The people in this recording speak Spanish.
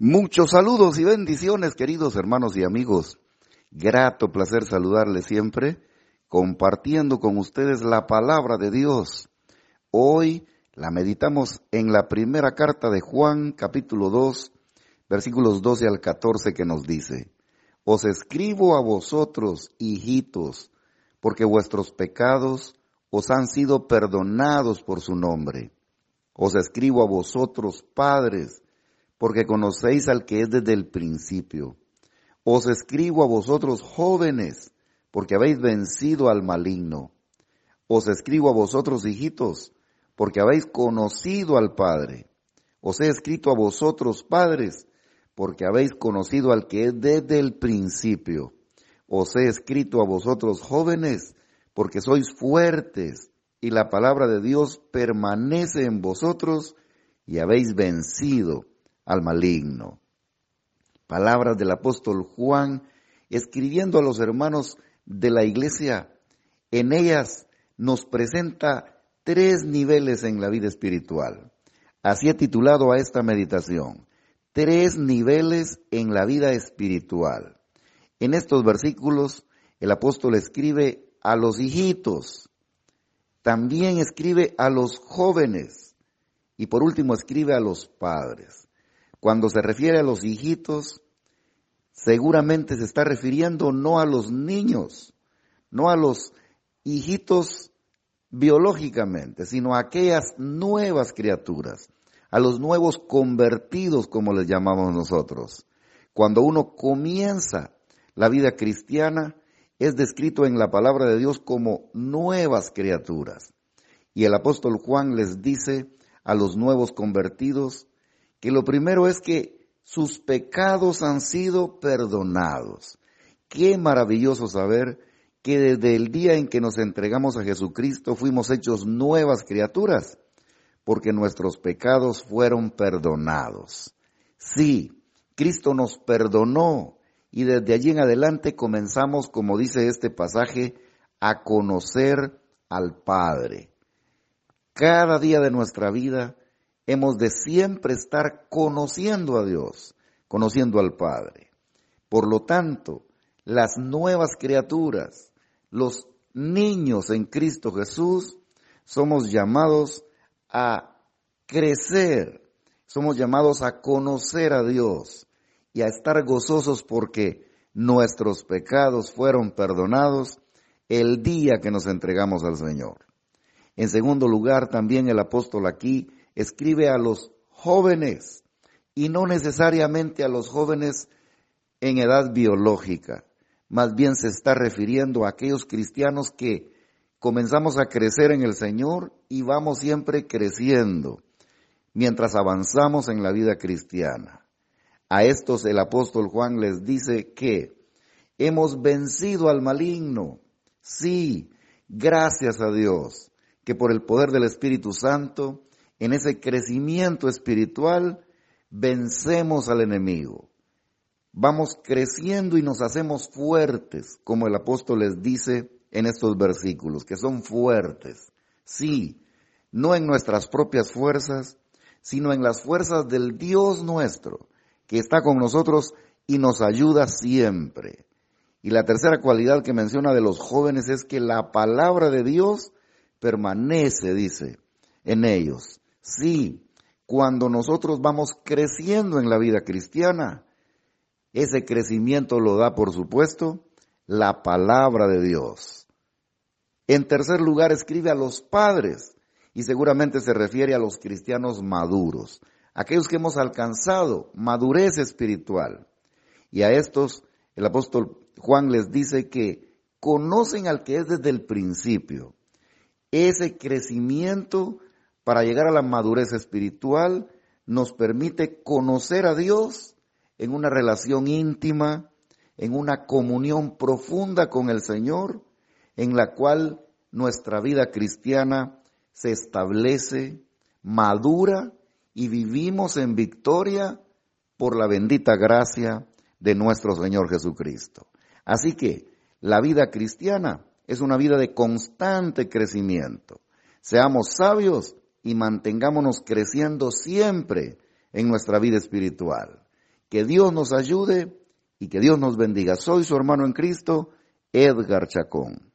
Muchos saludos y bendiciones, queridos hermanos y amigos. Grato placer saludarles siempre, compartiendo con ustedes la palabra de Dios. Hoy la meditamos en la primera carta de Juan, capítulo 2, versículos 12 al 14, que nos dice: Os escribo a vosotros, hijitos, porque vuestros pecados os han sido perdonados por su nombre. Os escribo a vosotros, padres, porque conocéis al que es desde el principio. Os escribo a vosotros, jóvenes, porque habéis vencido al maligno. Os escribo a vosotros, hijitos, porque habéis conocido al Padre. Os he escrito a vosotros, padres, porque habéis conocido al que es desde el principio. Os he escrito a vosotros, jóvenes, porque sois fuertes, y la palabra de Dios permanece en vosotros, y habéis vencido al maligno. Palabras del apóstol Juan, escribiendo a los hermanos de la iglesia. En ellas nos presenta 3 niveles en la vida espiritual. Así he titulado a esta meditación: 3 niveles en la vida espiritual. En estos versículos, el apóstol escribe a los hijitos, también escribe a los jóvenes y por último escribe a los padres. Cuando se refiere a los hijitos, seguramente se está refiriendo no a los niños, no a los hijitos biológicamente, sino a aquellas nuevas criaturas, a los nuevos convertidos, como les llamamos nosotros. Cuando uno comienza la vida cristiana, es descrito en la palabra de Dios como nuevas criaturas. Y el apóstol Juan les dice a los nuevos convertidos que lo primero es que sus pecados han sido perdonados. Qué maravilloso saber que desde el día en que nos entregamos a Jesucristo fuimos hechos nuevas criaturas, porque nuestros pecados fueron perdonados. Sí, Cristo nos perdonó y desde allí en adelante comenzamos, como dice este pasaje, a conocer al Padre. Cada día de nuestra vida hemos de siempre estar conociendo a Dios, conociendo al Padre. Por lo tanto, las nuevas criaturas, los niños en Cristo Jesús, somos llamados a crecer, somos llamados a conocer a Dios y a estar gozosos porque nuestros pecados fueron perdonados el día que nos entregamos al Señor. En segundo lugar, también el apóstol aquí escribe a los jóvenes, y no necesariamente a los jóvenes en edad biológica. Más bien se está refiriendo a aquellos cristianos que comenzamos a crecer en el Señor y vamos siempre creciendo mientras avanzamos en la vida cristiana. A estos el apóstol Juan les dice que hemos vencido al maligno. Sí, gracias a Dios, que por el poder del Espíritu Santo, en ese crecimiento espiritual, vencemos al enemigo. Vamos creciendo y nos hacemos fuertes, como el apóstol les dice en estos versículos, que son fuertes. Sí, no en nuestras propias fuerzas, sino en las fuerzas del Dios nuestro, que está con nosotros y nos ayuda siempre. Y la tercera cualidad que menciona de los jóvenes es que la palabra de Dios permanece, dice, en ellos. Sí, cuando nosotros vamos creciendo en la vida cristiana, ese crecimiento lo da, por supuesto, la palabra de Dios. En tercer lugar, escribe a los padres, y seguramente se refiere a los cristianos maduros, aquellos que hemos alcanzado madurez espiritual. Y a estos, el apóstol Juan les dice que conocen al que es desde el principio. Ese crecimiento para llegar a la madurez espiritual nos permite conocer a Dios en una relación íntima, en una comunión profunda con el Señor, en la cual nuestra vida cristiana se establece, madura y vivimos en victoria por la bendita gracia de nuestro Señor Jesucristo. Así que la vida cristiana es una vida de constante crecimiento. Seamos sabios y mantengámonos creciendo siempre en nuestra vida espiritual. Que Dios nos ayude y que Dios nos bendiga. Soy su hermano en Cristo, Edgar Chacón.